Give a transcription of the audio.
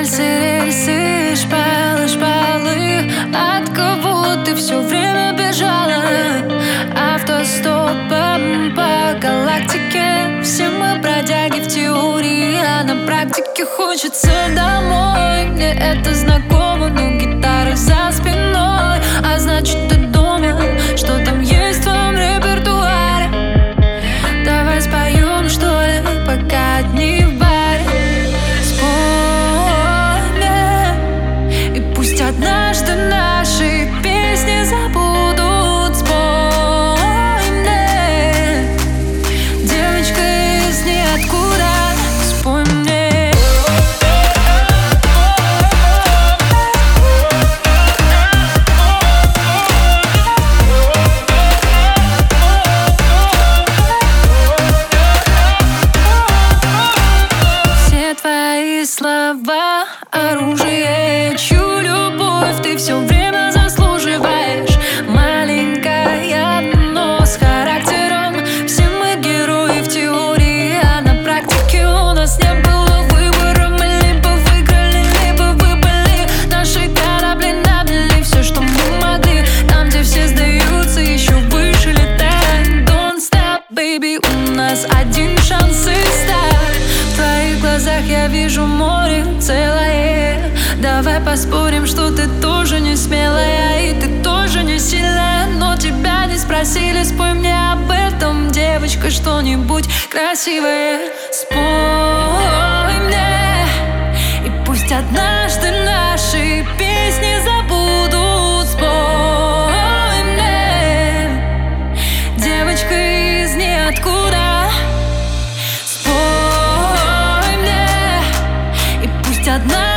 рельсы, шпалы, шпалы. От кого ты все время бежала? Автостопом по галактике. Все мы бродяги в теории, а на практике хочется домой. Мне это знакомо, но гитара за спиной. А значит, ты дома, что там есть в твоем репертуаре? Давай споем, что ли, пока одни в баре. Вспомним, и пусть однажды наши песни забудут. Спой мне, девочка из ниоткуда. Спой мне. Все твои слова — оружие, чью любовь ты все время заслуживаешь. Маленькая, но с характером. Все мы герои в теории, а на практике у нас не было выбора. Мы либо выиграли, либо выбыли. Наши корабли набили все, что мы могли. Там, где все сдаются, еще выше летаем. Don't stop, baby, у нас один шанс и старт. В твоих глазах я вижу море целое. Давай поспорим, что ты тоже не смелая, и ты тоже не сильная, но тебя не спросили. Спой мне об этом, девочка, что-нибудь красивое. Спой мне, и пусть однажды наши песни забудут. Спой мне, девочка из ниоткуда. Спой мне, и пусть однажды